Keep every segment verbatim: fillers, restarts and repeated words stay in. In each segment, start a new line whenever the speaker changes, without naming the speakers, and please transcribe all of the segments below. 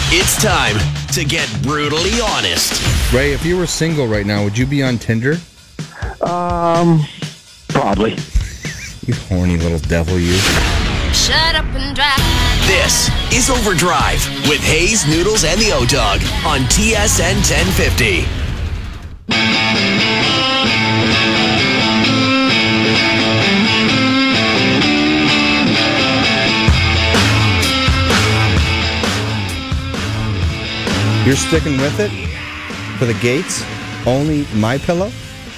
It's time to get brutally honest.
Ray, if you were single right now, would you be on Tinder?
Um, probably.
You horny little devil, you.
Shut up and drive.
This is Overdrive with Hayes, Noodles, and the O-Dog on T S N ten fifty.
You're sticking with it for the Gates? Only My Pillow?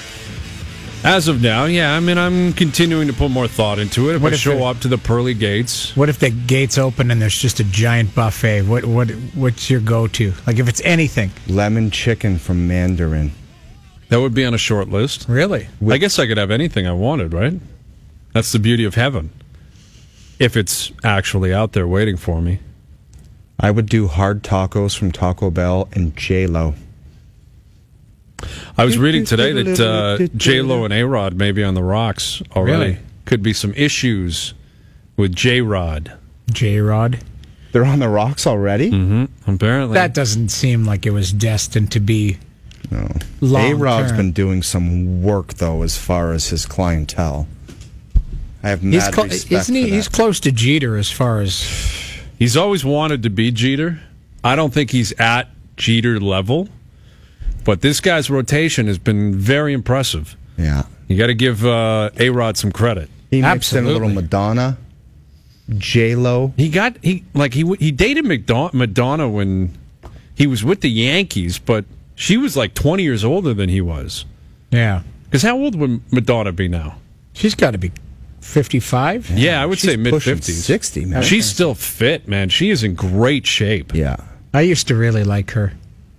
As of now, yeah. I mean, I'm continuing to put more thought into it. If
What
I
if
show
it-
up to the pearly gates,
What if the gates open and there's just a giant buffet? What what what's your go-to? Like if it's anything.
Lemon chicken from Mandarin.
that would be on a short list.
Really?
I guess I could have anything I wanted, right? That's the beauty of heaven. If it's actually out there waiting for me.
I would do hard tacos from Taco Bell and J-Lo.
I was reading today that uh, J-Lo and A-Rod may be on the rocks already.
Really?
Could be some issues with J-Rod.
J-Rod?
They're on the rocks already?
Mm-hmm. Apparently.
That doesn't seem like it was destined to be
No.
long
A-Rod's
term.
been doing some work, though, as far as his clientele. I have
He's
mad
clo-
respect
isn't he?
for that.
He's close to Jeter as far as
He's always wanted to be Jeter. I don't think he's at Jeter level, but this guy's rotation has been very impressive.
Yeah.
You got to give uh, A-Rod some credit.
He mixed in a little
Absolutely.
Madonna, J-Lo.
He got he like he he dated Madonna, Madonna when he was with the Yankees, but she was like twenty years older than he was.
yeah.
Because how old would Madonna be now?
She's got to be fifty-five.
Yeah, I would
She's
say mid
pushing
fifties.
sixty, man.
She's still fit, man. She is in great shape.
Yeah.
I used to really like her.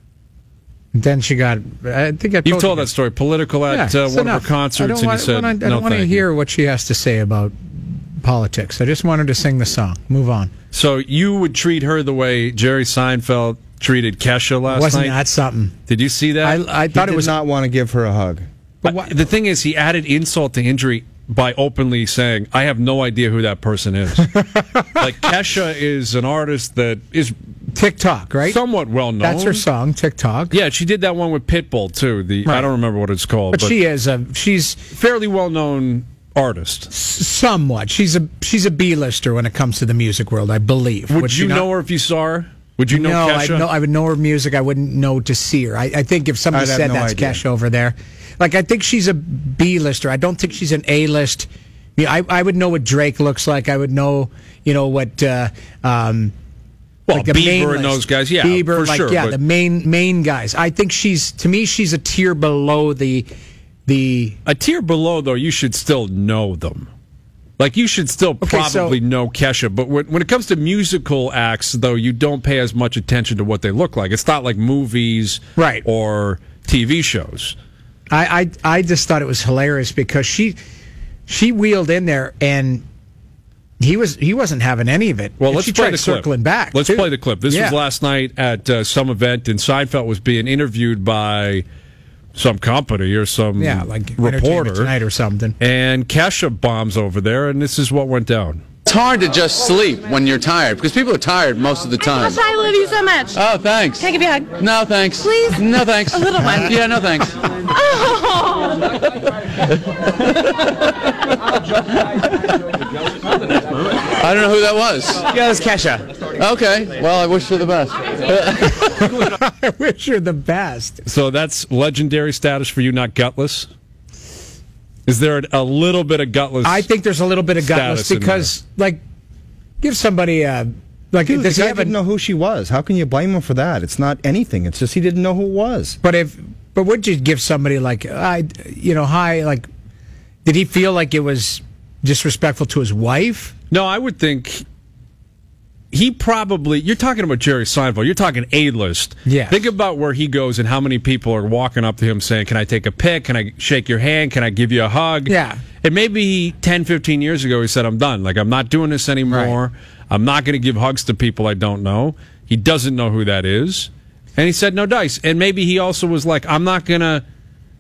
Then she got. I think I told
You've told
you
that story. Political at
Yeah,
uh,
it's
one of
enough.
her concerts,
I don't
and you
want,
said,
I don't, I
no,
don't want to
thank you."
hear what she has to say about politics. I just wanted to sing the song. Move on.
So you would treat her the way Jerry Seinfeld treated Kesha last
Wasn't
night?
that something?
Did you see that?
I, I
He
thought
did
it was
not want to give her a hug.
But why-
I- the thing is, he added insult to injury by openly saying, "I have no idea who that person is." Like Kesha is an artist that is
TikTok, right?
somewhat well known.
That's her song, TikTok.
Yeah, she did that one with Pitbull too. The I
Right.
don't remember what it's called,
But
but,
she is a she's
fairly well known artist.
s- somewhat. She's a she's a B-lister when it comes to the music world, I believe.
Would,
she
you
not-
know her if you saw her? Would you know
no,
Kesha?
I know I would know her music. I wouldn't know to see her. I, I think if somebody
I'd have
said
no
that's
idea.
Kesha over there, like I think she's a B-lister. I don't think she's an A-list. Yeah, I, I would know what Drake looks like. I would know, you know, what uh, um,
Well,
like the
Bieber
main
and
list.
those guys, yeah,
Bieber,
for
like,
sure,
yeah,
but-
the main main guys. I think she's to me she's a tier below the the.
A tier below, though, you should still know them. Like, you should still
Okay, so-
probably know Kesha, but when, when it comes to musical acts, though, you don't pay as much attention to what they look like. It's not like movies
Right.
or T V shows.
I, I I just thought it was hilarious because she she wheeled in there and he was he wasn't having any of it.
Well,
And
let's
she
play
tried
the clip.
circling back.
Let's
too.
play the clip. This
Yeah.
was last night at uh, some event, and Seinfeld was being interviewed by some company or some
Yeah, like Entertainment
reporter.
Tonight or something.
And Kesha bombs over there, and this is what went down.
It's hard to just sleep when you're tired because people are tired most of the time.
I love you so much.
Oh, thanks.
Can I give you a hug?
No, thanks.
Please?
No, thanks.
A little one.
Yeah, no, thanks. I don't know who that was.
Yeah, that's Kesha.
Okay. Well, I wish her the best.
I wish her the best.
So that's legendary status for you, not gutless? Is there a little bit of gutless?
I think there's a little bit of gutless
Status in
because, like, give somebody a like.
Dude,
does
the
he
guy
have a,
didn't know who she was. How can you blame him for that? It's not anything. It's just he didn't know who it was.
But if but would you give somebody like I you know hi like? Did he feel like it was disrespectful to his wife?
No, I would think he probably. You're talking about Jerry Seinfeld. You're talking A-list.
Yeah.
Think about where he goes and how many people are walking up to him saying, "Can I take a pic? Can I shake your hand? Can I give you a hug?"
Yeah.
And maybe ten, fifteen years ago, he said, "I'm done. Like, I'm not doing this anymore.
Right.
I'm not going to give hugs to people I don't know." He doesn't know who that is. And he said, "No dice." And maybe he also was like, "I'm not going to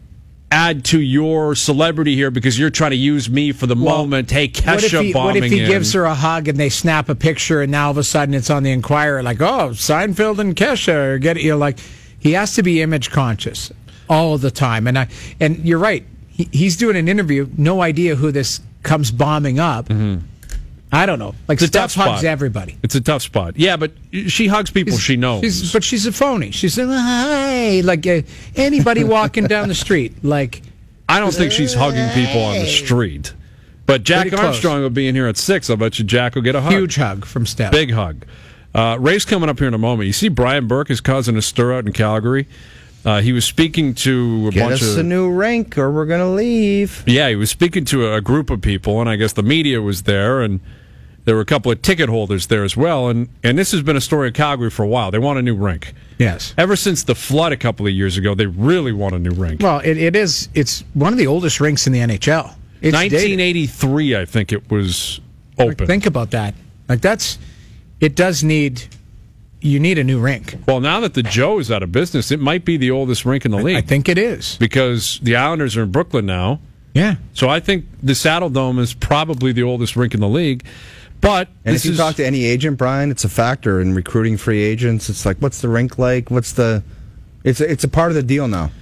add to your celebrity here because you're trying to use me for the
Well,
moment. Hey,
What if
Kesha
he,
bombing
what if he
in.
gives her a hug and they snap a picture and now all of a sudden it's on the Enquirer like, oh, Seinfeld and Kesha are getting, you know, like, he has to be image conscious all the time. And I and you're right. He, he's doing an interview, no idea who this comes bombing up.
Mm-hmm.
I don't know. Like,
It's a
Steph
tough
hugs
spot.
everybody.
It's a tough spot. Yeah, but she hugs people she knows.
She's, but she's a phony. She's saying, hi, like uh, anybody walking down the street. Like,
I don't think she's hugging people on the street. But Jack
Pretty close.
Armstrong will be in here at six. I'll bet you Jack will get a hug.
huge hug from Steph.
Big hug. Uh, Ray's coming up here in a moment. You see Brian Burke is causing a stir out in Calgary. Uh, he was speaking to a
Get
bunch
us
of...
a new rink or we're going to leave.
Yeah, he was speaking to a, a group of people, and I guess the media was there, and there were a couple of ticket holders there as well. And, and this has been a story of Calgary for a while. They want a new rink.
Yes.
Ever since the flood a couple of years ago, they really want a new rink.
Well, it, it is. It's one of the oldest rinks in the N H L. It's
nineteen
dated.
eighty-three, I think it was open.
Think about that. Like, that's. It does need. You need a new rink.
Well, now that the Joe is out of business, it might be the oldest rink in the league.
I think it is.
Because the Islanders are in Brooklyn now.
Yeah.
So I think the Saddle Dome is probably the oldest rink in the league. But
And
this
if you
is,
talk to any agent, Brian, it's a factor in recruiting free agents. It's like, what's the rink like? What's the? It's a, it's a part of the deal now.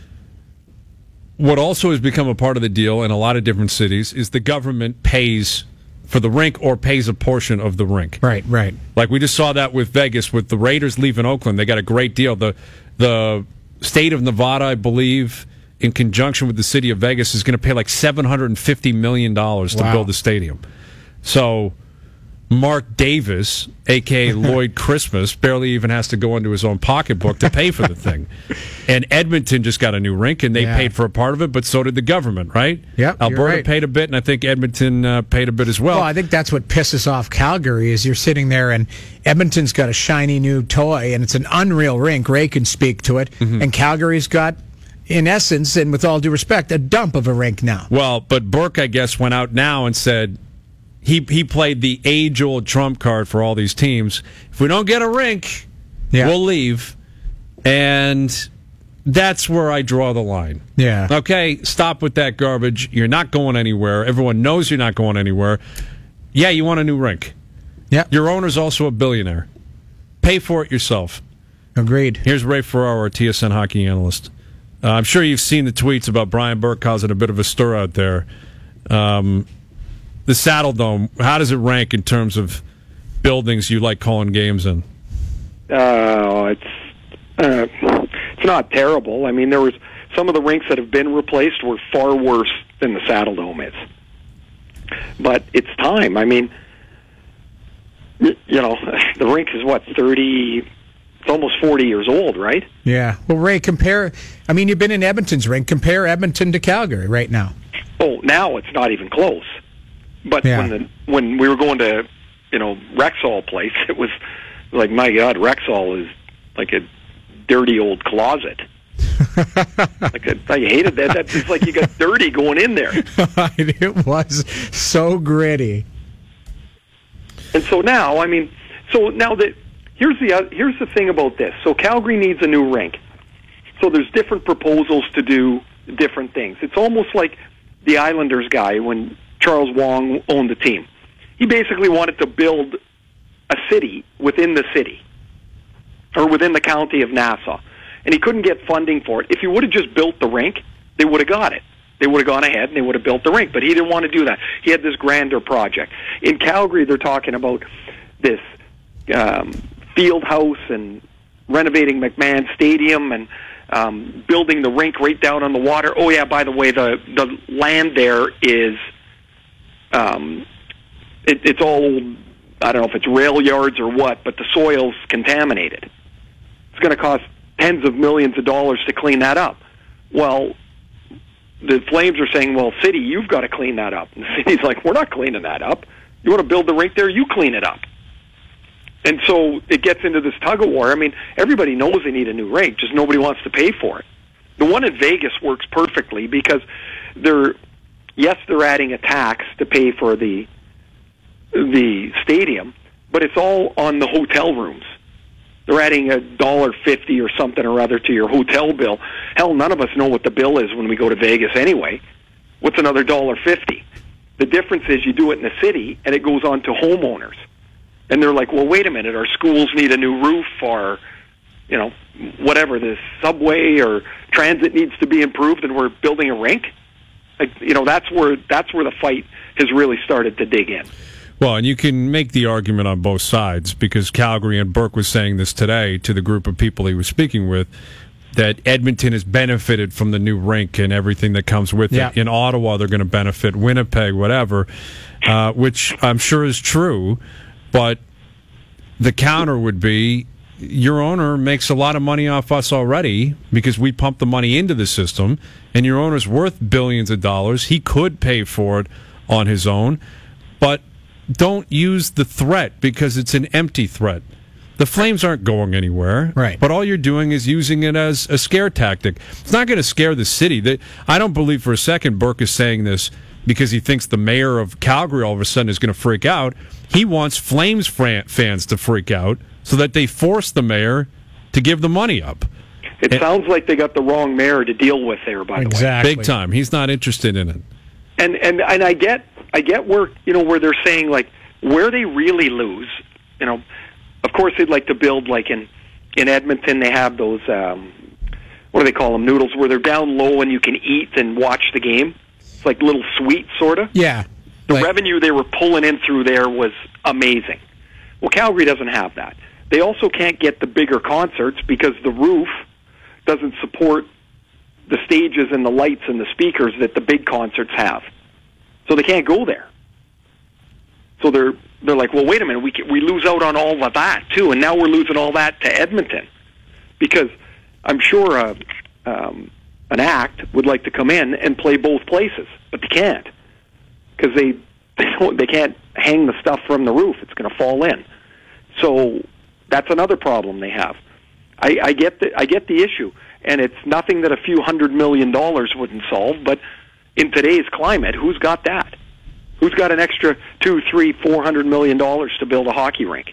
what also has become a part of the deal in a lot of different cities is the government pays for the rink or pays a portion of the rink.
Right, right.
Like we just saw that with Vegas, with the Raiders leaving Oakland. They got a great deal. The the state of Nevada, I believe, in conjunction with the city of Vegas, is going to pay like seven hundred fifty million dollars to
Wow.
build the stadium. So Mark Davis, a k a. Lloyd Christmas, barely even has to go into his own pocketbook to pay for the thing. And Edmonton just got a new rink, and they
Yeah.
paid for a part of it, but so did the government, right?
Yep, you're
Alberta
right.
paid a bit, and I think Edmonton uh, paid a bit as well.
Well, I think that's what pisses off Calgary is you're sitting there and Edmonton's got a shiny new toy and it's an unreal rink. Ray can speak to it.
Mm-hmm.
And Calgary's got, in essence, and with all due respect, a dump of a rink now.
Well, but Burke, I guess, went out now and said he he played the age-old trump card for all these teams. If we don't get a rink,
Yeah.
we'll leave. And that's where I draw the line.
Yeah.
Okay, stop with that garbage. You're not going anywhere. Everyone knows you're not going anywhere. Yeah, you want a new rink.
Yeah.
Your owner's also a billionaire. Pay for it yourself.
Agreed.
Here's Ray Ferraro, our T S N hockey analyst. Uh, I'm sure you've seen the tweets about Brian Burke causing a bit of a stir out there. Um, the Saddle Dome, how does it rank in terms of buildings you like calling games in?
Uh, it's uh, it's not terrible. I mean, there was some of the rinks that have been replaced were far worse than the Saddle Dome is. But it's time. I mean, y- you know, the rink is what thirty. It's almost forty years old, right?
Yeah. Well, Ray, compare. I mean, you've been in Edmonton's rink. Compare Edmonton to Calgary right now.
Oh, now it's not even close. But
Yeah.
when the when we were going to, you know, Rexall place, it was like, my God, Rexall is like a dirty old closet. like a, I hated that. That's just like you got dirty going in there.
It was so gritty.
And so now, I mean, so now that here's the oth- here's the thing about this. So Calgary needs a new rink. So there's different proposals to do different things. It's almost like the Islanders guy when Charles Wong owned the team. He basically wanted to build a city within the city or within the county of Nassau, and he couldn't get funding for it. If he would have just built the rink, they would have got it. They would have gone ahead and they would have built the rink, but he didn't want to do that. He had this grander project. In Calgary, they're talking about this um, field house and renovating McMahon Stadium and um, building the rink right down on the water. Oh, yeah, by the way, the, the land there is, um, it, it's all, I don't know if it's rail yards or what, but the soil's contaminated. It's going to cost tens of millions of dollars to clean that up. Well, the Flames are saying, well, city, you've got to clean that up. And the city's like, we're not cleaning that up. You want to build the rink there, you clean it up. And so it gets into this tug-of-war. I mean, everybody knows they need a new rink, just nobody wants to pay for it. The one in Vegas works perfectly because they're, yes, they're adding a tax to pay for the the stadium, but it's all on the hotel rooms. they're adding a dollar fifty or something or other to your hotel bill. Hell, none of us know what the bill is when we go to Vegas anyway. What's another dollar fifty? The difference is you do it in the city, and it goes on to homeowners. And they're like, well, wait a minute, our schools need a new roof, or, you know, whatever, the subway or transit needs to be improved, and we're building a rink. Like, you know, that's where that's where the fight has really started to dig in.
Well, and you can make the argument on both sides, because Calgary, and Burke was saying this today to the group of people he was speaking with, that Edmonton has benefited from the new rink and everything that comes with
yeah.
it. In Ottawa, they're going to benefit, Winnipeg, whatever, uh, which I'm sure is true. But the counter would be, your owner makes a lot of money off us already because we pump the money into the system, and your owner's worth billions of dollars. He could pay for it on his own, but don't use the threat because it's an empty threat. The Flames aren't going anywhere,
right?
But all you're doing is using it as a scare tactic. It's not going to scare the city. They, I don't believe for a second Burke is saying this because he thinks the mayor of Calgary all of a sudden is going to freak out. He wants Flames fans to freak out so that they force the mayor to give the money up.
It
and,
sounds like they got the wrong mayor to deal with there, by
exactly.
the way.
Big time. He's not interested in it.
And and and I get I get where you know where they're saying like where they really lose, you know. Of course, they'd like to build, like in, in Edmonton, they have those, um, what do they call them, noodles, where they're down low and you can eat and watch the game. It's like little suites, sort of.
Yeah.
The
like,
revenue they were pulling in through there was amazing. Well, Calgary doesn't have that. They also can't get the bigger concerts because the roof doesn't support the stages and the lights and the speakers that the big concerts have. So they can't go there. So they're they're like, well, wait a minute, we can, we lose out on all of that too, and now we're losing all that to Edmonton, because I'm sure uh, um, an act would like to come in and play both places, but they can't because they they, don't, they can't hang the stuff from the roof; it's going to fall in. So that's another problem they have. I, I get the I get the issue, and it's nothing that a few hundred million dollars wouldn't solve. But in today's climate, who's got that? Who's got an extra two, three, four hundred million dollars to build a hockey rink?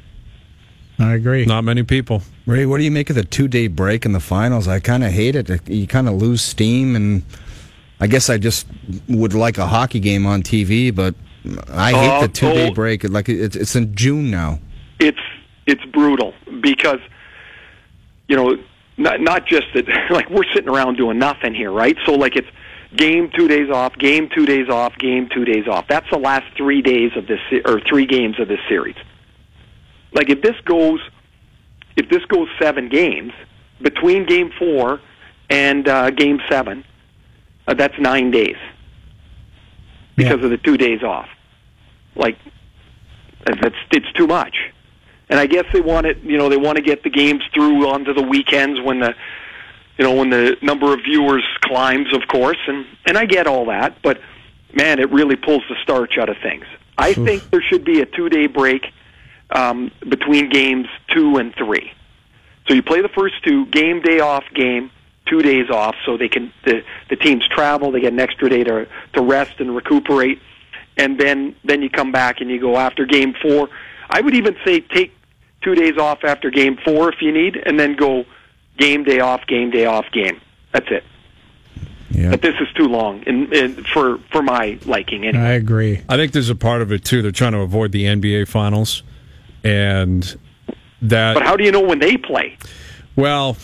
I agree.
Not many people.
Ray, what do you make of the two-day break in the finals? I kind of hate it. You kind of lose steam, and I guess I just would like a hockey game on T V, but I hate
uh,
the two-day
oh,
break. Like it's it's in June now.
It's it's brutal because you know not not just that like we're sitting around doing nothing here, right? So like it's game two days off, game two days off, game two days off. That's the last three days of this or three games of this series. Like if this goes, if this goes seven games between game four and uh, game seven, uh, that's nine days because
yeah.
of the two days off. Like that's it's too much. And I guess they want it. You know, they want to get the games through onto the weekends when the you know, when the number of viewers climbs, of course, and, and I get all that, but, man, it really pulls the starch out of things. I
Oof.
think there should be a two-day break um, between games two and three. So you play the first two, game day off game, two days off, so they can the, the teams travel, they get an extra day to, to rest and recuperate, and then, then you come back and you go after game four. I would even say take two days off after game four if you need, and then go game day off, game day off, game. That's it.
Yeah.
But this is too long in, in, for for my liking. Anyway.
I agree.
I think there's a part of it too. They're trying to avoid the N B A finals, and that.
But how do you know when they play?
Well,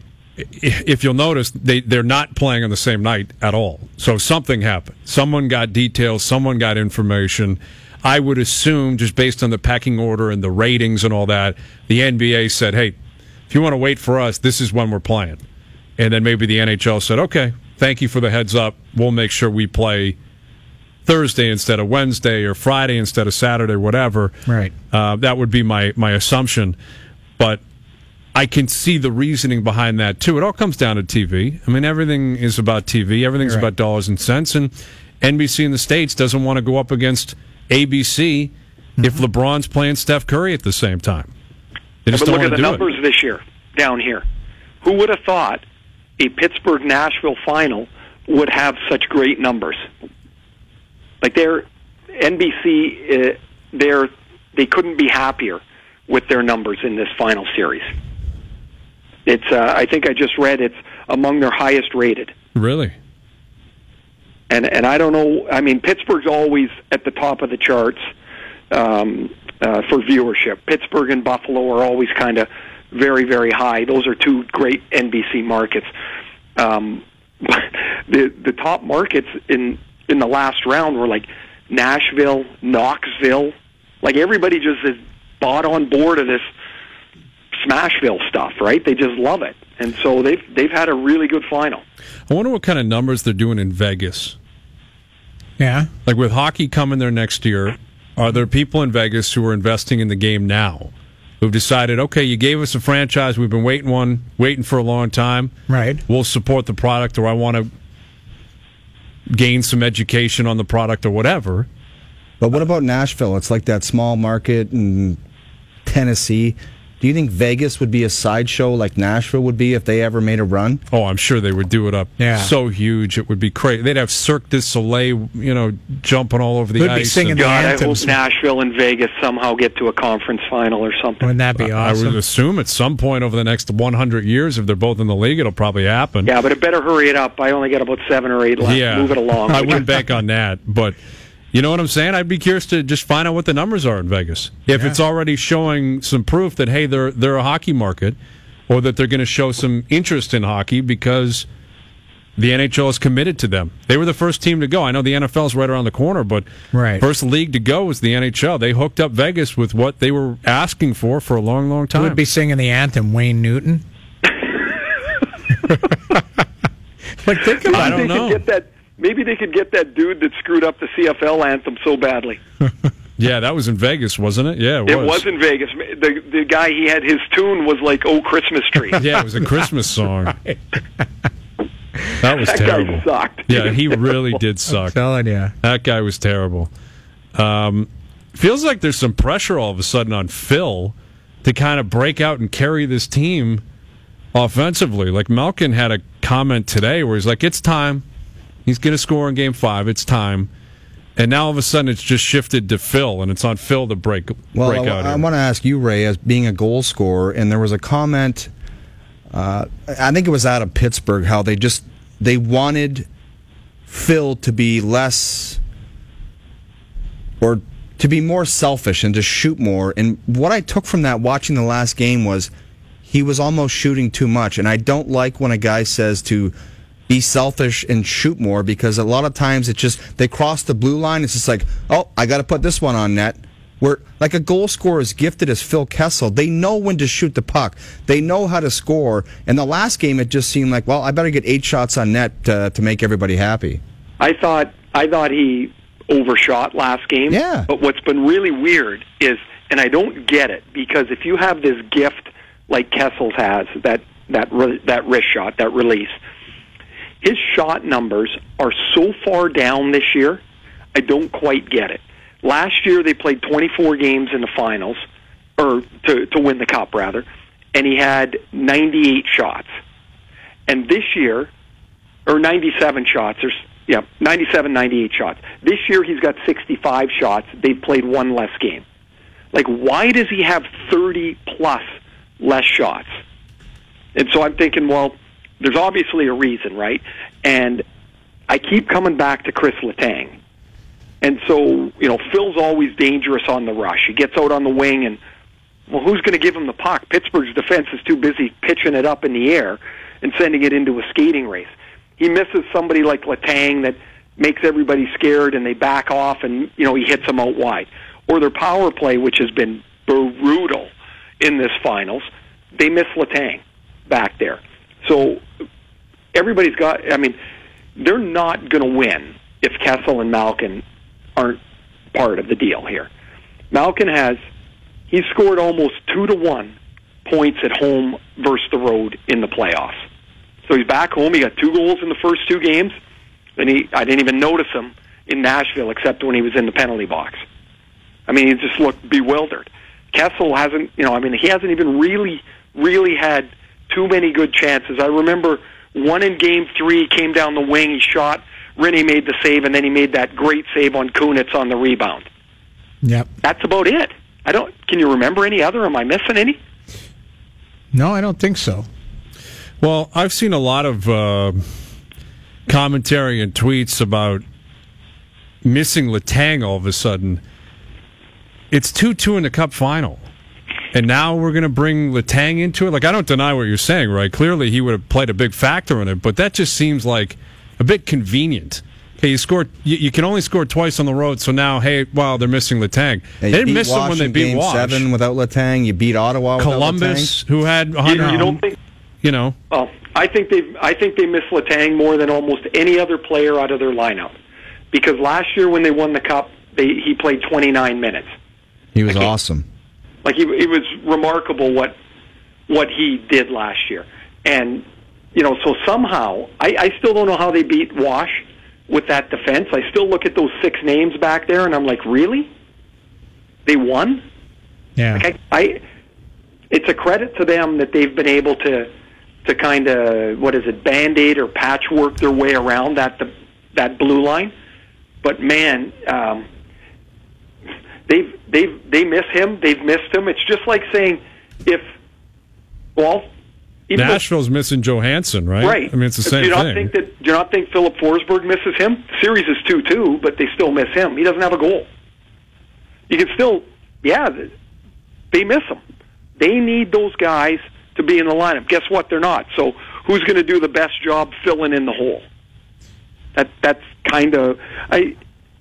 if you'll notice, they they're not playing on the same night at all. So something happened. Someone got details. Someone got information. I would assume, just based on the pecking order and the ratings and all that, the N B A said, "Hey, if you want to wait for us, this is when we're playing." And then maybe the N H L said, okay, thank you for the heads up. We'll make sure we play Thursday instead of Wednesday or Friday instead of Saturday, whatever.
Right.
Uh, that would be my, my assumption. But I can see the reasoning behind that, too. It all comes down to T V. I mean, everything is about T V. Everything's
Right.
about dollars and cents. And N B C in the States doesn't want to go up against A B C mm-hmm. if LeBron's playing Steph Curry at the same time. They just
but
don't
look
want
at
to
the
do
numbers
it.
this year down here. Who would have thought a Pittsburgh-Nashville final would have such great numbers? Like they're N B C, uh, they're they couldn't be happier with their numbers in this final series. It's, uh, I think I just read it's among their highest rated.
Really?
And and I don't know, I mean, Pittsburgh's always at the top of the charts um, uh, for viewership. Pittsburgh and Buffalo are always kind of very, very high. Those are two great N B C markets. Um, the the top markets in, in the last round were like Nashville, Knoxville. Like everybody just is bought on board of this Smashville stuff, right? They just love it. And so they've, they've had a really good final.
I wonder what kind of numbers they're doing in Vegas.
Yeah.
Like with hockey coming there next year, are there people in Vegas who are investing in the game now who've decided, okay, you gave us a franchise, we've been waiting one, waiting for a long time.
Right.
We'll support the product, or I want to gain some education on the product or whatever.
But what about Nashville? It's like that small market in Tennessee. Do you think Vegas would be a sideshow like Nashville would be if they ever made a run?
Oh, I'm sure they would do it up
Yeah.
so huge it would be crazy. They'd have Cirque du Soleil, you know, jumping all over the
They'd
ice.
be singing
and-
the
God, I hope
anthems.
Nashville and Vegas somehow get to a conference final or something.
Wouldn't that be
I
awesome?
would assume at some point over the next one hundred years, if they're both in the league, it'll probably happen.
Yeah, but it better hurry it up. I only got about seven or eight left.
Yeah.
Move it along.
I
would
wouldn't
you?
bank on that, but you know what I'm saying? I'd be curious to just find out what the numbers are in Vegas. If
Yeah.
it's already showing some proof that, hey, they're they're a hockey market, or that they're going to show some interest in hockey because the N H L is committed to them. They were the first team to go. I know the N F L's right around the corner, but
Right.
first league to go was the N H L. They hooked up Vegas with what they were asking for for a long, long
Who
time.
would be singing the anthem? Wayne Newton? Like, think about
I
Maybe
don't
they
know.
Could get that, maybe they could get that dude that screwed up the C F L anthem so badly.
Yeah, that was in Vegas, wasn't it? Yeah, it,
It
was.
was in Vegas. The the guy he had his tune was like "Oh Christmas Tree."
Yeah, it was a Christmas song. That was
That
terrible.
guy sucked.
Yeah, he really did suck.
telling you.
That guy was terrible. Um, feels like there's some pressure all of a sudden on Phil to kind of break out and carry this team offensively. Like Malkin had a comment today where he's like, "It's time. He's going to score in Game Five. It's time." And now all of a sudden it's just shifted to Phil, and it's on Phil to break
Well,
break out.
I, I
here.
want to ask you, Ray, as being a goal scorer, and there was a comment. Uh, I think it was out of Pittsburgh, how they just they wanted Phil to be less, or to be more selfish and to shoot more. And what I took from that watching the last game was he was almost shooting too much. And I don't like when a guy says to be selfish and shoot more, because a lot of times it's just they cross the blue line. It's just like, oh, I got to put this one on net. Where like a goal scorer as gifted as Phil Kessel, they know when to shoot the puck. They know how to score. And the last game, it just seemed like, well, I better get eight shots on net to, to make everybody happy.
I thought I thought he overshot last game.
Yeah.
But what's been really weird is, and I don't get it, because if you have this gift like Kessel's has, that that re- that wrist shot, that release, his shot numbers are so far down this year. I don't quite get it. Last year they played twenty-four games in the finals, or to to win the cup rather, and he had ninety-eight shots. And this year, or ninety-seven shots, or yeah, ninety-seven, ninety-eight shots. This year he's got sixty-five shots. They've played one less game. Like, why does he have thirty plus less shots? And so I'm thinking, well, there's obviously a reason, right? And I keep coming back to Chris Letang. And so, you know, Phil's always dangerous on the rush. He gets out on the wing, and, well, who's going to give him the puck? Pittsburgh's defense is too busy pitching it up in the air and sending it into a skating race. He misses somebody like Letang that makes everybody scared, and they back off, and, you know, he hits them out wide. Or their power play, which has been brutal in this finals, they miss Letang back there. So everybody's got, I mean, they're not going to win if Kessel and Malkin aren't part of the deal here. Malkin has, he's scored almost two to one points at home versus the road in the playoffs. So he's back home. He got two goals in the first two games. And he, I didn't even notice him in Nashville except when he was in the penalty box. I mean, he just looked bewildered. Kessel hasn't, you know, I mean, he hasn't even really, really had too many good chances. I remember one in game three, came down the wing, he shot, Rinne made the save, and then he made that great save on Kunitz on the rebound.
Yep.
That's about it. I don't. Can you remember any other? Am I missing any?
No, I don't think so.
Well, I've seen a lot of uh, commentary and tweets about missing Letang all of a sudden. It's two two in the Cup final. And now we're going to bring Letang into it? Like, I don't deny what you're saying, right? Clearly he would have played a big factor in it, but that just seems like a bit convenient. Okay, you scored. You, you can only score twice on the road, so now, hey, wow, they're missing Letang.
Yeah,
they didn't
beat
miss
Wash
them when they
in
beat
game
Wash.
seven without Letang. You beat Ottawa without
Columbus,
Letang.
who had one hundred,
You, you don't think?
you know.
Well, I think they I think they miss Letang more than almost any other player out of their lineup. Because last year when they won the Cup, they, he played twenty-nine minutes.
He was
Okay.
awesome.
Like he, it was remarkable what what he did last year, and you know, so somehow I, I still don't know how they beat Wash with that defense. I still look at those six names back there, and I'm like, really? They won?
Yeah.
Like I, I it's a credit to them that they've been able to to kind of what is it, band-aid or patchwork their way around that the, that blue line. But man. Um, They've they've they miss him. They've missed him. It's just like saying if well, even
Nashville's though, missing Johansson, right?
right.
I mean, it's the same
do you not
thing.
Think that, do you not think Philip Forsberg misses him? The series is two two, but they still miss him. He doesn't have a goal. You can still, yeah, they miss him. They need those guys to be in the lineup. Guess what? They're not. So who's going to do the best job filling in the hole? That that's kind of I.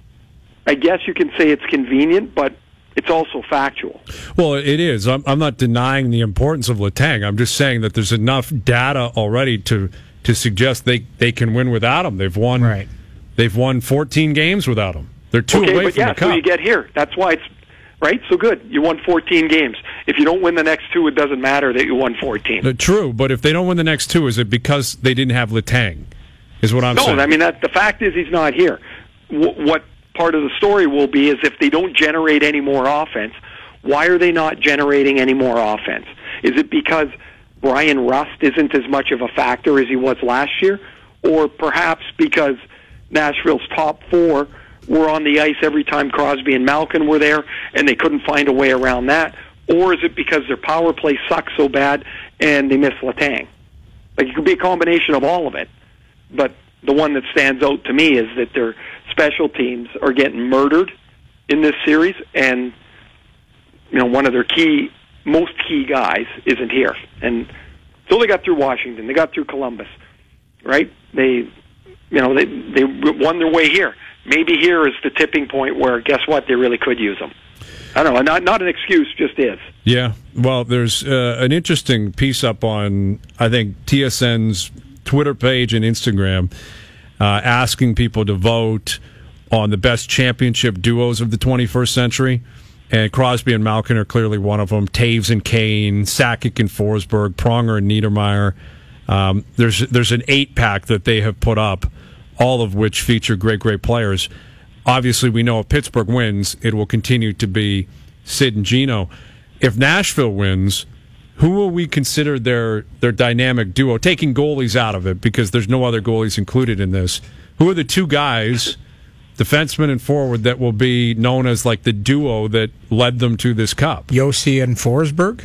I guess you can say it's convenient, but it's also factual.
Well, it is. I'm, I'm not denying the importance of Letang. I'm just saying that there's enough data already to to suggest they, they can win without him. They've won.
Right.
They've won fourteen games without him. They're two
okay,
away
but
from
yeah,
the Cup.
so you get here. That's why it's right. So good. You won fourteen games. If you don't win the next two, it doesn't matter that you won fourteen.
Uh, true, but if they don't win the next two, is it because they didn't have Letang? Is what I'm
no,
saying.
I mean that the fact is he's not here. W- what part of the story will be is if they don't generate any more offense, why are they not generating any more offense? Is it because Brian Rust isn't as much of a factor as he was last year? Or perhaps because Nashville's top four were on the ice every time Crosby and Malkin were there and they couldn't find a way around that? Or is it because their power play sucks so bad and they miss Letang? Like, it could be a combination of all of it. But the one that stands out to me is that their special teams are getting murdered in this series, and you know one of their key, most key guys isn't here. And so they got through Washington, they got through Columbus, right? They, you know, they they won their way here. Maybe here is the tipping point where, guess what, they really could use them. I don't know, not not an excuse, just is.
Yeah, well, there's uh, an interesting piece up on, I think, T S N's Twitter page and Instagram, uh, asking people to vote on the best championship duos of the twenty-first century. And Crosby and Malkin are clearly one of them. Taves and Kane, Sakic and Forsberg, Pronger and Niedermeyer. Um, there's there's an eight-pack that they have put up, all of which feature great, great players. Obviously, we know if Pittsburgh wins, it will continue to be Sid and Gino. If Nashville wins, who will we consider their their dynamic duo? Taking goalies out of it, because there's no other goalies included in this. Who are the two guys, defenseman and forward, that will be known as like the duo that led them to this cup?
Yossi and Forsberg?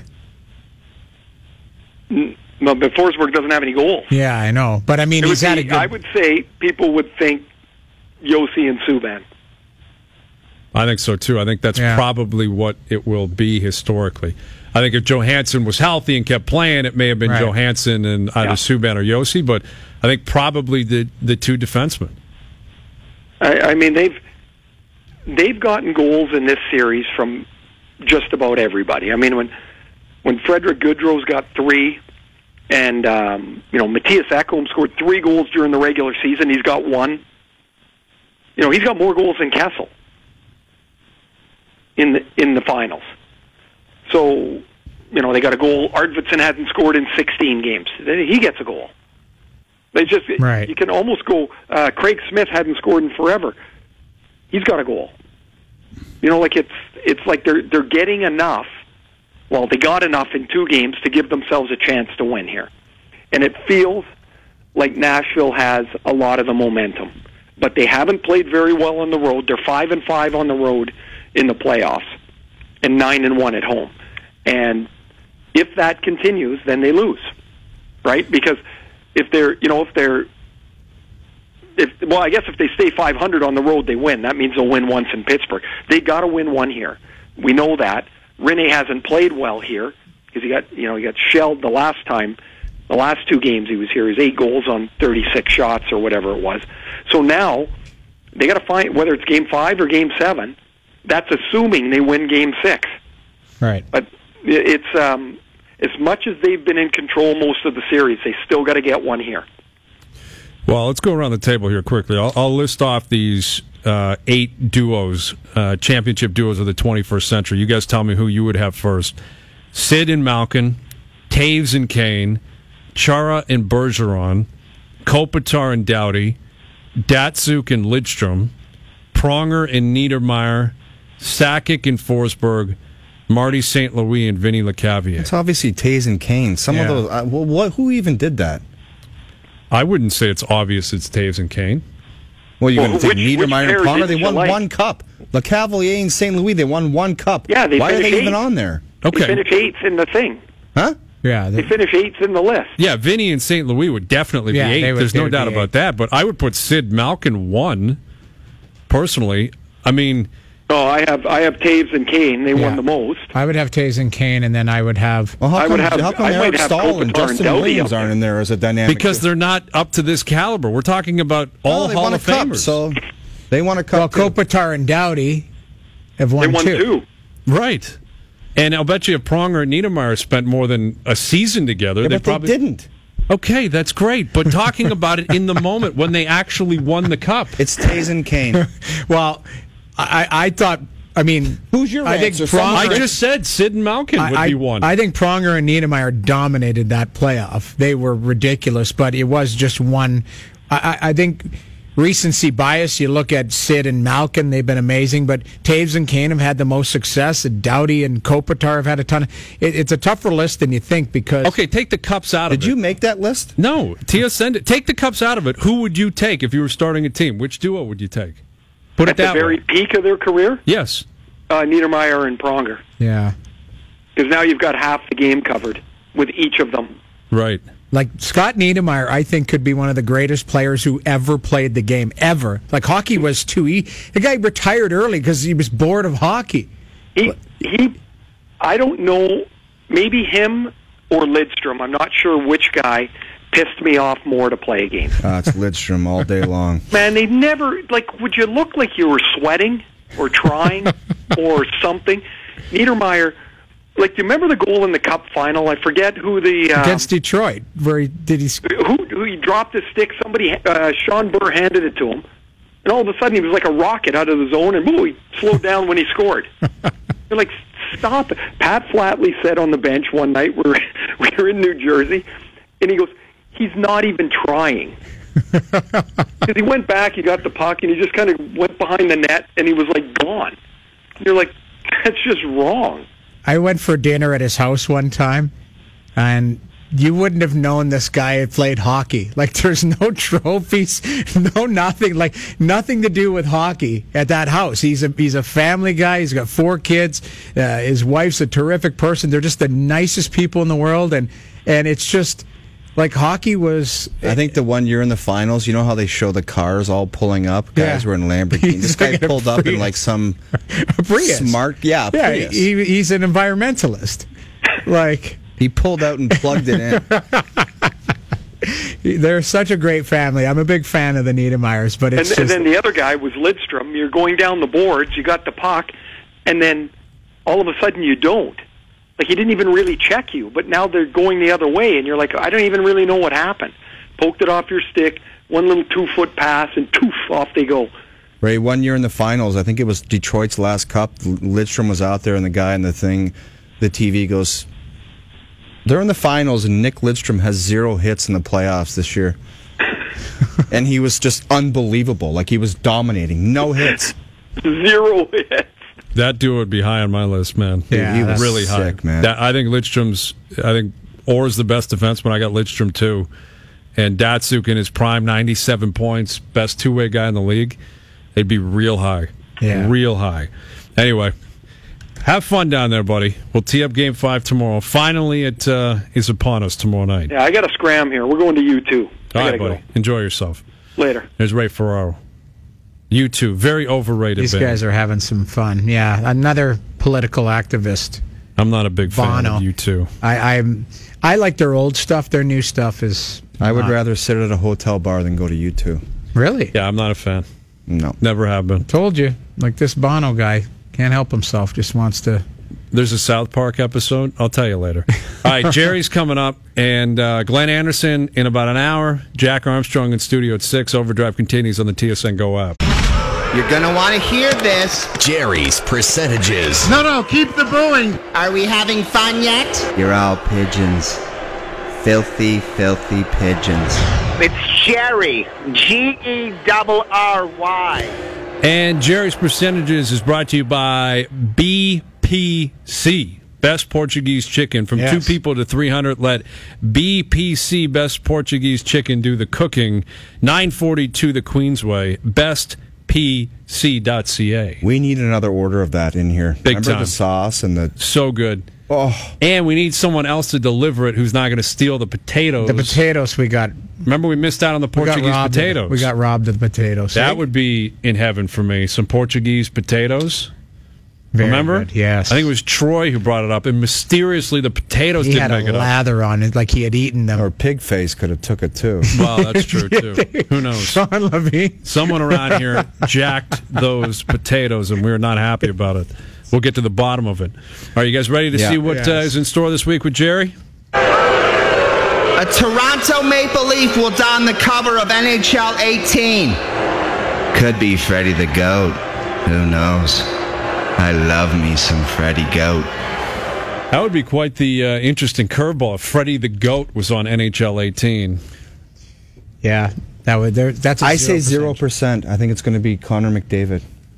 No, but Forsberg doesn't have any goals.
Yeah, I know. But, I mean,
It
he's
would
had a
be,
good...
I would say people would think Yossi and Subban.
I think so, too. I think that's
Yeah.
probably what it will be historically. I think if Johansson was healthy and kept playing, it may have been
Right.
Johansson and either
Yeah.
Subban or Yossi, but I think probably the, the two defensemen.
I, I mean, they've they've gotten goals in this series from just about everybody. I mean, when when Frederick Goodrow's got three, and um, you know Matthias Ekholm scored three goals during the regular season, he's got one. You know, he's got more goals than Kessel in the in the finals. So, you know, they got a goal. Arvidsson hasn't scored in sixteen games. He gets a goal. They just
Right.
You can almost go. Uh, Craig Smith hadn't scored in forever. He's got a goal. You know, like it's it's like they're they're getting enough. Well, they got enough in two games to give themselves a chance to win here, and it feels like Nashville has a lot of the momentum, but they haven't played very well on the road. They're five and five on the road in the playoffs, and nine and one at home. And if that continues, then they lose, right? Because if they're, you know, if they're, if well, I guess if they stay five hundred on the road, they win. That means they'll win once in Pittsburgh. They got to win one here. We know that. Rene hasn't played well here because he got, you know, he got shelled the last time. The last two games he was here, he's eight goals on thirty-six shots or whatever it was. So now they got to find whether it's game five or game seven. That's assuming they win game six.
Right.
But it's um, as much as they've been in control most of the series, they still got to get one here.
Well, let's go around the table here quickly. I'll, I'll list off these uh, eight duos, uh, championship duos of the twenty-first century. You guys tell me who you would have first. Sid and Malkin, Taves and Kane, Chara and Bergeron, Kopitar and Doughty, Datsuk and Lidstrom, Pronger and Niedermeyer, Sakic and Forsberg, Marty Saint Louis and Vinny Lecavalier.
It's obviously Taves and Kane. Some
Yeah.
of those. Uh, well, what? Who even did that?
I wouldn't say it's obvious it's Taves and Kane.
Well, you're
Well,
going to take
which- which
Niedermeyer
pair
and Pronger. They
didn't you
won
like?
one cup. Lecavalier and Saint Louis. They won one cup.
Yeah, they
Why are they
finished
even
eighth.
on there?
They
Okay.
finish eighth in the thing.
Huh?
Yeah.
They
The,
finish eighth in the list.
Yeah, Vinny and Saint Louis would definitely
Yeah,
be
they
eight.
would-
There's
they
no
would
doubt
be
about
eight.
that. But I would put Sid Malkin one, personally. I mean,
Oh, I have I have Taves and Kane. They
Yeah.
won the most.
I would have Taves and Kane, and then I would have.
Well, how
I
come,
would have-
how come
I might
Eric
have
Stahl and
Kopitar and
Justin
Doughty
Williams
up
aren't
there.
in there as a dynamic?
because they're not up to this caliber. We're talking about all
Well, they
Hall
won a
of
cup,
Famers.
so they won a
Well,
cup. too.
Kopitar and Doughty have
They
won,
won
two.
two.
Right. And I'll bet you if Pronger and Niedermeyer spent more than a season together,
Yeah,
they
but
probably
they didn't.
Okay, that's great. But talking about it in the moment when they actually won the cup.
It's Taves and Kane.
Well, I, I thought. I mean,
Who's your
I think
answer? Someone-
I
Pronger.
just said Sid and Malkin would
I,
be one.
I think Pronger and Niedermeyer dominated that playoff. They were ridiculous, but it was just one. I, I I think recency bias. You look at Sid and Malkin; they've been amazing. But Taves and Kane have had the most success. And Doughty and Kopitar have had a ton. Of, it, it's a tougher list than you think because.
okay, take the cups out of
Did
it.
you make that list?
No, Tia, send it. Take the cups out of it. Who would you take if you were starting a team? Which duo would you take? Put
At
it
the
that
very
way.
peak of their career,
Yes.
uh, Niedermeyer and Pronger.
Yeah.
Because now you've got half the game covered with each of them.
Right.
Like Scott Niedermeyer, I think could be one of the greatest players who ever played the game ever. Like hockey was too easy. The guy retired early because he was bored of hockey.
He, he, I don't know, maybe him or Lidstrom. I'm not sure which guy pissed me off more to play a game.
Uh, it's Lidstrom all day long.
Man, they never, like, would you look like you were sweating or trying or something? Niedermeyer, like, do you remember the goal in the Cup final? I forget who the... Um,
Against Detroit, where he did he sc-
who, who he dropped his stick. Somebody, uh, Sean Burr handed it to him. And all of a sudden he was like a rocket out of the zone, and boom, he slowed down when he scored. They're like, stop it. Pat Flatley said on the bench one night, we're, we were in New Jersey, and he goes, he's not even trying. Because he went back, he got the puck, and he just kind of went behind the net, and he was like gone. And you're like, that's just wrong.
I went for dinner at his house one time, and you wouldn't have known this guy had played hockey. Like, there's no trophies, no nothing, like nothing to do with hockey at that house. He's a he's a family guy. He's got four kids. Uh, his wife's a terrific person. They're just the nicest people in the world, and and it's just like hockey was.
I think the one year in the finals, you know how they show the cars all pulling up? Guys
Yeah.
were in Lamborghini.
He's
This guy
like in a
pulled up in
Prius.
like some
a Prius.
smart, yeah,
Yeah,
Prius.
he, he's an environmentalist. Like.
He pulled out and plugged it in.
They're such a great family. I'm a big fan of the Niedermeyers, but
And,
it's
th- and
just,
then the other guy was Lidstrom. You're going down the boards, you got the puck, and then all of a sudden you don't. Like, he didn't even really check you, but now they're going the other way, and you're like, I don't even really know what happened. Poked it off your stick, one little two-foot pass, and poof, off they go.
Ray, one year in the finals, I think it was Detroit's last cup. Lidstrom was out there, and the guy in the thing, the T V goes, they're in the finals, and Nick Lidstrom has zero hits in the playoffs this year. And he was just unbelievable. Like, he was dominating. No hits.
Zero hits.
That duo would be high on my list, man.
Yeah,
he was
really high.
sick, man.
That, I think Lidstrom's. I think Orr's the best defenseman. I got Lidstrom too, and Datsuk in his prime, ninety-seven points, best two-way guy in the league. They'd be real high,
Yeah.
real high. Anyway, Have fun down there, buddy. We'll tee up Game Five tomorrow. Finally, it uh, is upon us tomorrow night.
Yeah, I got to scram here. We're going to U two.
All
I
right,
gotta
buddy.
go.
Enjoy yourself.
Later.
There's Ray Ferraro. You too. Very overrated.
These
band.
guys are having some fun. Yeah, another political activist.
I'm not a big fan
Bono.
of you two.
I I'm, I like their old stuff. Their new stuff is.
I would
not.
rather sit at a hotel bar than go to U two.
Really.
Yeah, I'm not a fan.
No.
Never have been.
Told you. Like this Bono guy can't help himself. Just wants to.
There's a South Park episode. I'll tell you later. All right, Jerry's coming up, and uh, Glenn Anderson in about an hour. Jack Armstrong in studio at six. Overdrive continues on the T S N Go app.
You're gonna want to hear this.
Jerry's percentages.
No, no, keep the booing.
Are we having fun yet?
You're all pigeons. Filthy, filthy pigeons.
It's Jerry. G E R R Y.
And Jerry's percentages is brought to you by B P C. Best Portuguese chicken. From
Yes.
two people to three hundred, let B P C Best Portuguese Chicken do the cooking. nine forty-two the Queensway. best p c dot c a.
We need another order of that in here.
Big
Remember
time.
the sauce and the...
So good.
Oh,
And we need someone else to deliver it who's not going to steal the potatoes.
The potatoes we got.
Remember, we missed out on the
We got
Portuguese
robbed of-
potatoes.
we got robbed of the potatoes.
That would be in heaven for me. Some Portuguese potatoes.
Very
Remember?
good, yes.
I think it was Troy who brought it up, and mysteriously the potatoes
he
didn't
had a
make it up.
lather on it, like he had eaten them.
or pig face could have took it too.
Well, that's true too. Who knows?
Sean Levine.
Someone around here jacked those potatoes, and we were not happy about it. We'll get to the bottom of it. Are you guys ready to
Yeah.
see what
Yes.
uh, is in store this week with Jerry?
A Toronto Maple Leaf will don the cover of N H L eighteen.
Could be Freddy the Goat. Who knows? I love me some Freddy Goat.
That would be quite the uh, interesting curveball if Freddie the Goat was on N H L eighteen.
Yeah, that would. There, that's. A
I say zero
percent.
percent. I think it's going to be Connor McDavid.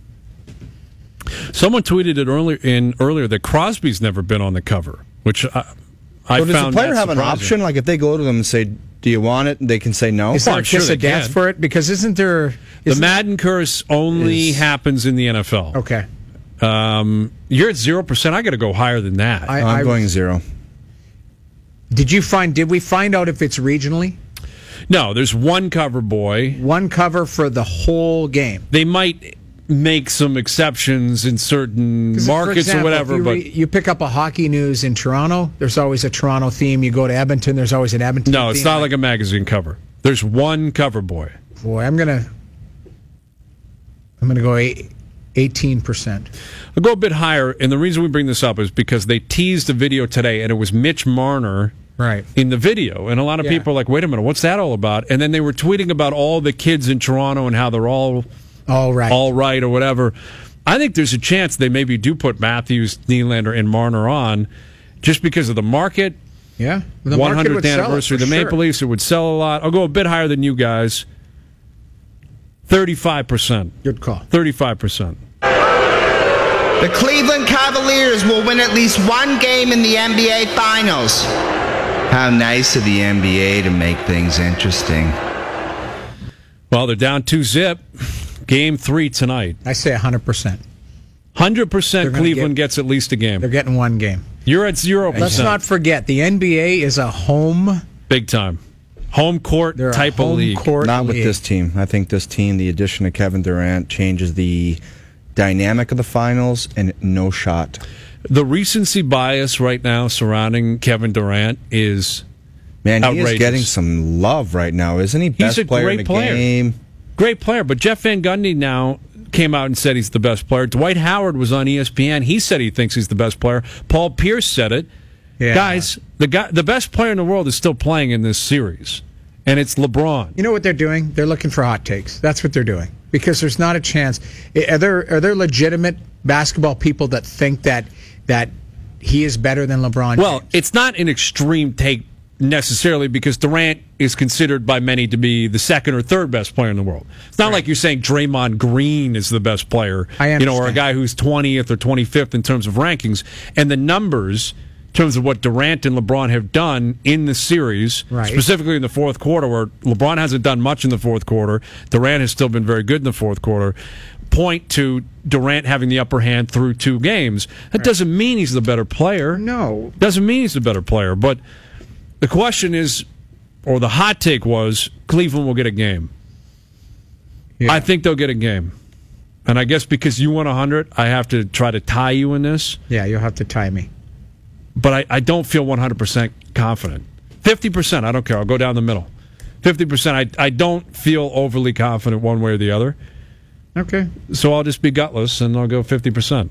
Someone tweeted it earlier in earlier that Crosby's never been on the cover, which I, I
So does
found
the player
that
have an
surprising.
option? Like if they go to them and say, "Do you want it?" They can say no.
Is
Well,
there
I'm sure
just
they
a dance
can.
for it? Because isn't there?
The
Isn't,
Madden curse only
Is-
happens in the N F L.
okay.
Um, you're at zero percent. I got to go higher than that.
I-
I'm going zero.
Did you find? Did we find out if it's regionally?
no, there's one cover boy.
One cover for the whole game.
They might make some exceptions in certain
'Cause, for
markets
example,
or whatever,
if you
but
re- you pick up a hockey news in Toronto. There's always a Toronto theme. You go to Edmonton. There's always an Edmonton.
no, it's
theme.
not like a magazine cover. There's one cover boy.
Boy, I'm gonna. I'm gonna go eight, eighteen percent.
I'll go a bit higher, and the reason we bring this up is because they teased a video today, and it was Mitch Marner
Right.
in the video, and a lot of
Yeah.
people are like, "Wait a minute, what's that all about?" And then they were tweeting about all the kids in Toronto and how they're all
All right.
all right or whatever. I think there's a chance they maybe do put Matthews, Nylander, and Marner on, just because of the market.
yeah. The
one
market
hundredth
would sell it,
anniversary of
for
the Maple
sure.
Leafs. It would sell a lot. I'll go a bit higher than you guys. thirty-five percent.
Good call.
thirty-five percent.
The Cleveland Cavaliers will win at least one game in the N B A Finals.
How nice of the N B A to make things interesting.
Well, they're down two zip. Game three tonight.
I say one hundred percent.
one hundred percent
They're gonna
Cleveland
get-
gets at least a game.
They're getting one game.
You're at zero percent.
Let's not forget the N B A is a home.
Big time. Home court
They're a
type
home
of league.
court
Not with
league.
this team. I think this team, the addition of Kevin Durant, changes the dynamic of the finals, and no shot.
The recency bias right now surrounding Kevin Durant is
Man, he
outrageous.
is getting some love right now, isn't he? Best
a
player in
great
the
player.
game.
great player. But Jeff Van Gundy now came out and said he's the best player. Dwight Howard was on E S P N. He said he thinks he's the best player. Paul Pierce said it.
Yeah.
Guys, the guy, the best player in the world is still playing in this series, and it's LeBron.
You know what they're doing? They're looking for hot takes. That's what they're doing. Because there's not a chance. Are there are there legitimate basketball people that think that that he is better than LeBron
Well,
James?
it's not an extreme take necessarily because Durant is considered by many to be the second or third best player in the world. It's not like you're saying Draymond Green is the best player,
I
you know, or a
understand.
guy who's twentieth or twenty-fifth in terms of rankings. And the numbers in terms of what Durant and LeBron have done in the series,
Right.
specifically in the fourth quarter, where LeBron hasn't done much in the fourth quarter. Durant has still been very good in the fourth quarter. point to Durant having the upper hand through two games. That doesn't mean he's the better player.
No.
Doesn't mean he's the better player. But the question is, or the hot take was, Cleveland will get a game.
Yeah.
I think they'll get a game. And I guess because you won one hundred, I have to try to tie you in this.
Yeah, you'll have to tie me.
But I, I don't feel one hundred percent confident. fifty percent, I don't care. I'll go down the middle. fifty percent, I, I don't feel overly confident one way or the other.
Okay.
So I'll just be gutless, and I'll go fifty percent.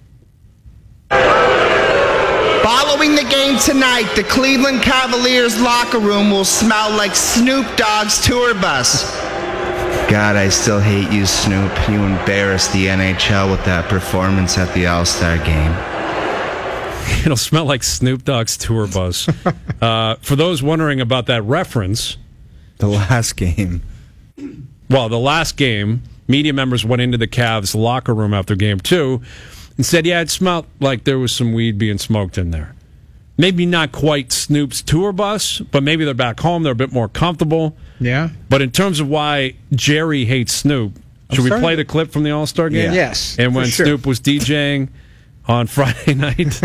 Following the game tonight, the Cleveland Cavaliers locker room will smell like Snoop Dogg's tour bus.
God, I still hate you, Snoop. You embarrassed the N H L with that performance at the All-Star game.
It'll smell like Snoop Dogg's tour bus. uh, for those wondering about that reference,
The last game.
well, the last game, media members went into the Cavs locker room after game two and said, yeah, it smelled like there was some weed being smoked in there. Maybe not quite Snoop's tour bus, but maybe they're back home. They're a bit more comfortable.
Yeah.
But in terms of why Jerry hates Snoop, should we play the clip from the All-Star game?
Yeah. Yes,
And when
for sure.
Snoop was DJing on Friday night.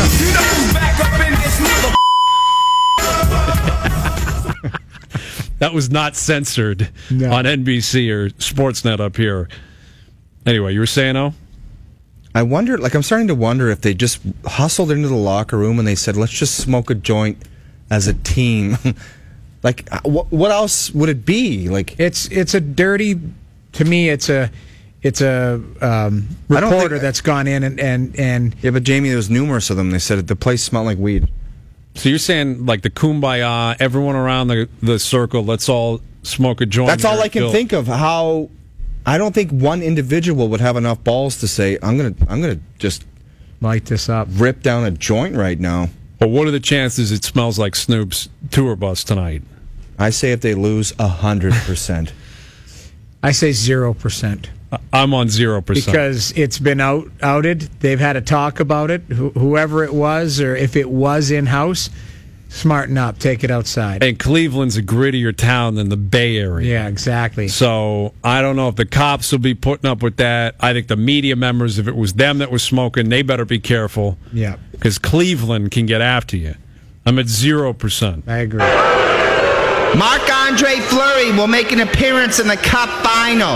That was not censored
No.
on N B C or Sportsnet up here. Anyway, you were saying, oh?
I wonder, like, I'm starting to wonder if they just hustled into the locker room and they said, let's just smoke a joint as a team. Like, what, what else would it be? Like,
It's it's a dirty. To me, it's a it's a um,
I don't
reporter
think-
that's gone in and and and
yeah, but Jamie, there was numerous of them. They said the place smelled like weed.
So you're saying, like, the kumbaya, everyone around the, the circle, let's all smoke a joint.
That's all
here
I can
till-
think of. How I don't think one individual would have enough balls to say, I'm gonna I'm gonna just
light this up.
rip down a joint right now.
But what are the chances it smells like Snoop's tour bus tonight?
I say if they lose a hundred percent.
I say zero percent
I'm on zero percent.
because it's been out outed. They've had a talk about it. Wh- whoever it was, or if it was in house, smarten up. Take it outside.
And Cleveland's a grittier town than the Bay Area.
Yeah, exactly.
So I don't know if the cops will be putting up with that. I think the media members, if it was them that was smoking, they better be careful.
Yeah,
Because Cleveland can get after you. I'm at zero percent.
I agree.
Marc-Andre Fleury will make an appearance in the Cup Final.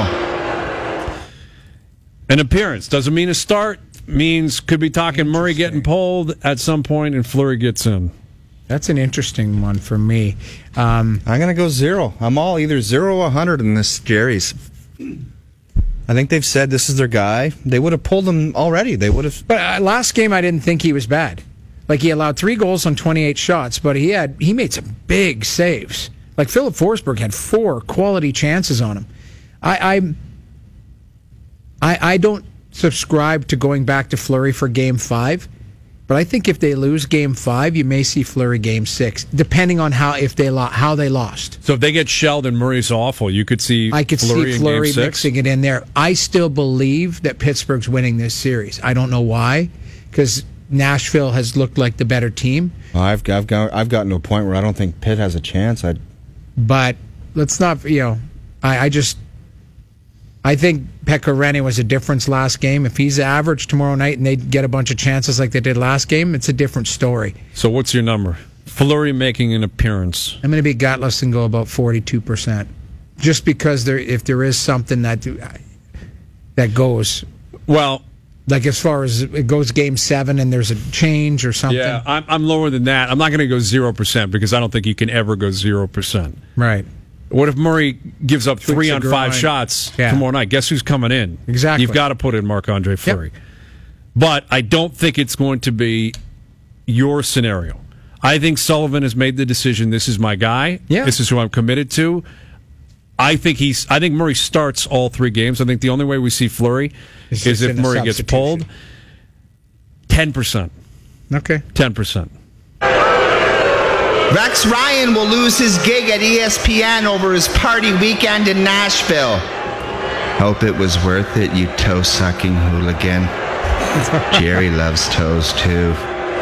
An appearance doesn't mean a start. Means could be talking Murray getting pulled at some point and Fleury gets in.
That's an interesting one for me. Um,
I'm gonna go zero. I'm all either zero or a hundred in this Jerry's. I think they've said this is their guy. They would have pulled him already. They would have.
But uh, last game, I didn't think he was bad. Like, he allowed three goals on twenty-eight shots, but he had he made some big saves. Like, Philip Forsberg had four quality chances on him. I I I, I don't subscribe to going back to Fleury for Game Five, but I think if they lose Game Five, you may see Fleury Game Six, depending on how if they lo- how they lost.
So if they get shelled and Murray's awful, you could see
I could
Fleury
see
in
Fleury
Game Six?
mixing it in there. I still believe that Pittsburgh's winning this series. I don't know why, because Nashville has looked like the better team.
I've I've got I've gotten to a point where I don't think Pitt has a chance. I
But let's not, you know, I, I just, I think Pekka Rinne was a difference last game. If he's average tomorrow night and they get a bunch of chances like they did last game, it's a different story.
So what's your number? Fleury making an appearance.
I'm going to be gutless and go about forty-two percent. Just because there, if there is something that that goes,
Well,
like as far as it goes game seven and there's a change or something.
yeah, I'm, I'm lower than that. I'm not going to go zero percent because I don't think you can ever go zero percent.
Right.
What if Murray gives up three on
the
five
grind.
shots
Yeah.
tomorrow night? Guess who's coming in?
Exactly.
You've got to put in Marc-Andre Fleury. But I don't think it's going to be your scenario. I think Sullivan has made the decision, this is my guy.
Yeah.
This is who I'm committed to. I think he's. I think Murray starts all three games. I think the only way we see Fleury
It's
is
just
if
in the
Murray gets
substitution.
pulled. ten percent.
Okay.
ten percent.
Rex Ryan will lose his gig at E S P N over his party weekend in Nashville.
Hope it was worth it, you toe-sucking hooligan. Jerry loves toes, too.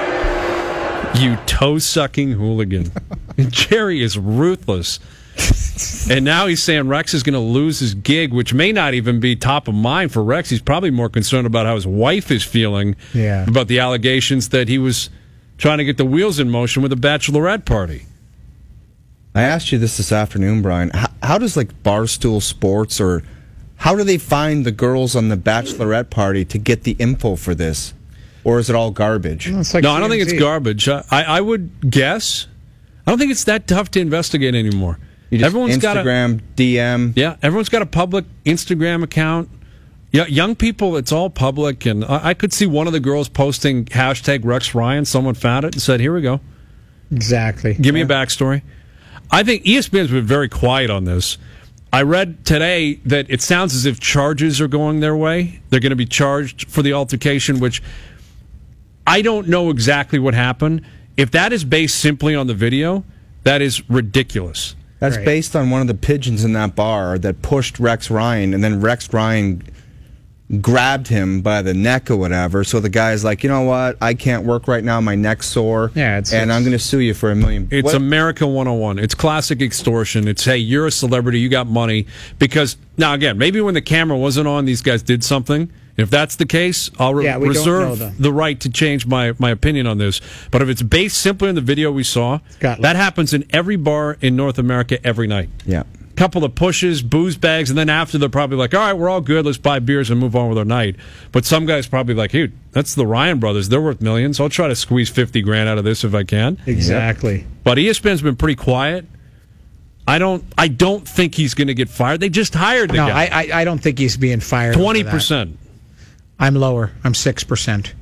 You toe-sucking hooligan. Jerry is ruthless. And now he's saying Rex is going to lose his gig, which may not even be top of mind for Rex. He's probably more concerned about how his wife is feeling
Yeah.
about the allegations that he was trying to get the wheels in motion with a bachelorette party.
I asked you this this afternoon, Brian. How, how does like Barstool Sports or how do they find the girls on the bachelorette party to get the info for this? Or is it all garbage?
Well, it's like
No, I don't think
T M Z.
it's garbage. I, I would guess. I don't think it's that tough to investigate anymore.
You just
Everyone's got a,
Instagram, D M.
yeah, everyone's got a public Instagram account. Yeah, young people, it's all public, and I, I could see one of the girls posting hashtag Rex Ryan. Someone found it and said, "Here we go.
Exactly.
Give me
Yeah.
a backstory." I think E S P N's been very quiet on this. I read today that it sounds as if charges are going their way. They're going to be charged for the altercation, which I don't know exactly what happened. If that is based simply on the video, that is ridiculous.
That's
Right.
based on one of the pigeons in that bar that pushed Rex Ryan, and then Rex Ryan grabbed him by the neck or whatever. So the guy's like, you know what? I can't work right now. My neck's sore.
Yeah, it's-
and
it's-
I'm going to sue you for a million.
It's
What-
America one oh one. It's classic extortion. It's, hey, you're a celebrity, you got money. Because, now again, maybe when the camera wasn't on, these guys did something. If that's the case, I'll re-
Yeah, we don't know
reserve
the-
the right to change my, my opinion on this. But if it's based simply on the video we saw,
got-
that happens in every bar in North America every night.
Yeah.
Couple of pushes, booze bags, and then after they're probably like, all right, we're all good, let's buy beers and move on with our night. But some guys probably like, dude, that's the Ryan brothers. They're worth millions. I'll try to squeeze fifty grand out of this if I can.
Exactly.
But E S P N's been pretty quiet. I don't I don't think he's going to get fired. They just hired the
No,
guy.
I, I I don't think he's being fired. over
twenty
that.
percent.
I'm lower. I'm six percent.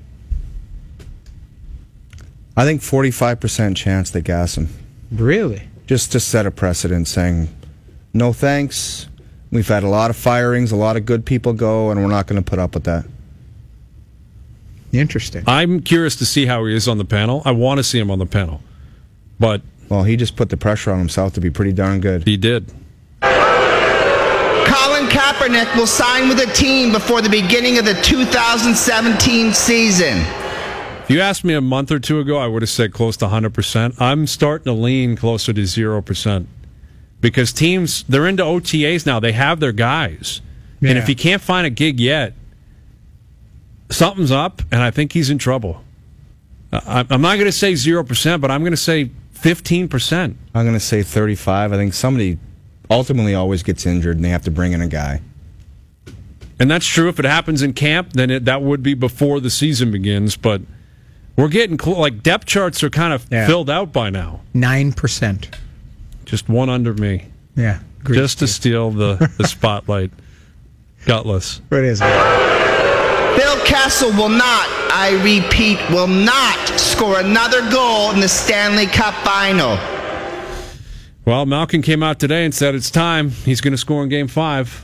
I think forty-five percent chance they gas him.
Really?
Just to set a precedent saying, no thanks. We've had a lot of firings, a lot of good people go, and we're not going to put up with that.
Interesting.
I'm curious to see how he is on the panel. I want to see him on the panel. But
Well, he just put the pressure on himself to be pretty darn good.
he did.
Colin Kaepernick will sign with a team before the beginning of the two thousand seventeen season.
If you asked me a month or two ago, I would have said close to one hundred percent. I'm starting to lean closer to zero percent. Because teams, they're into O T As now. They have their guys. And
Yeah.
if he can't find a gig yet, something's up, and I think he's in trouble. I- I'm not going to say zero percent, but I'm going to say fifteen percent.
I'm going to say thirty-five. I think somebody ultimately always gets injured, and they have to bring in a guy.
And that's true. If it happens in camp, then it, that would be before the season begins. But we're getting close. Like, depth charts are kind of
Yeah.
filled out by now.
Nine percent.
Just one under me.
Yeah. Agreed.
Just to steal the, the spotlight. Gutless.
What is it?
Bill Kessel will not, I repeat, will not score another goal in the Stanley Cup final.
Well, Malkin came out today and said it's time. He's going to score in Game Five.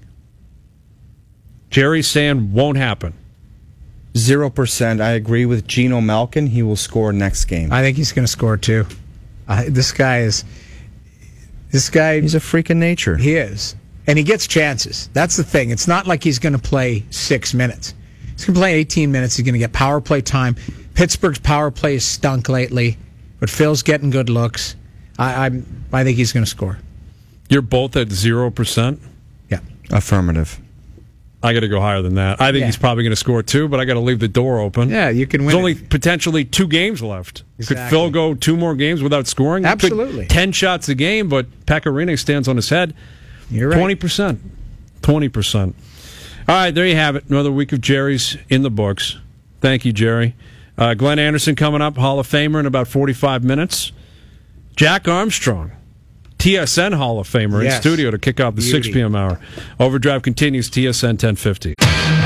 Jerry's saying won't happen.
Zero percent. I agree with Geno Malkin. He will score next game.
I think he's going to score too. Uh, this guy is. This guy.
He's a freak of nature.
He is. And he gets chances. That's the thing. It's not like he's going to play six minutes. He's going to play eighteen minutes. He's going to get power play time. Pittsburgh's power play has stunk lately, but Phil's getting good looks. I, I'm, I think he's going to score.
You're both at zero percent?
Yeah.
Affirmative.
I got to go higher than that. I think
Yeah.
he's probably going to score too, but I got to leave the door open.
Yeah, you can win.
There's only
it.
potentially two games left. Could
Exactly.
Phil go two more games without scoring? He could
Absolutely.
ten shots a game, but Pecorino stands on his head.
You're right.
twenty percent. twenty percent. All right, there you have it. Another week of Jerry's in the books. Thank you, Jerry. Uh, Glenn Anderson coming up, Hall of Famer in about forty-five minutes. Jack Armstrong, T S N Hall of Famer, in
Yes.
studio to kick off the
Beauty.
six p.m. hour. Overdrive continues, T S N ten fifty.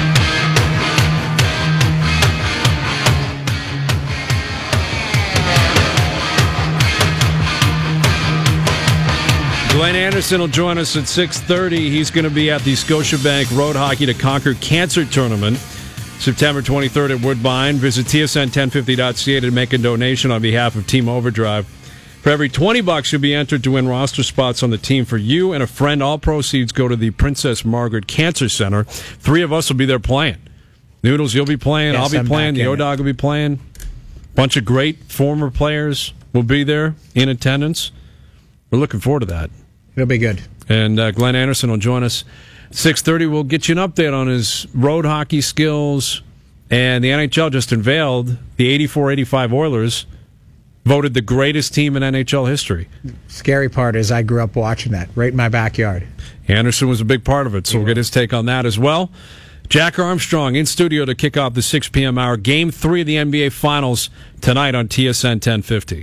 Glenn Anderson will join us at six thirty. He's going to be at the Scotiabank Road Hockey to Conquer Cancer Tournament, September twenty-third at Woodbine. Visit T S N ten fifty dot C A to make a donation on behalf of Team Overdrive. For every twenty bucks, you'll be entered to win roster spots on the team for you and a friend. All proceeds go to the Princess Margaret Cancer Center. Three of us will be there playing. Noodles, you'll be playing.
Yes,
I'll be
I'm
playing.
back
The
in it.
O-Dog will be playing. Bunch of great former players will be there in attendance. We're looking forward to that.
It'll be good.
And uh, Glenn Anderson will join us six thirty. We'll get you an update on his road hockey skills. And the N H L just unveiled the eighty-four eighty-five Oilers, voted the greatest team in N H L history.
Scary part is I grew up watching that right in my backyard.
Anderson was a big part of it, so we'll get his take on that as well. Jack Armstrong in studio to kick off the six p.m. hour. Game three of the N B A Finals tonight on T S N ten fifty.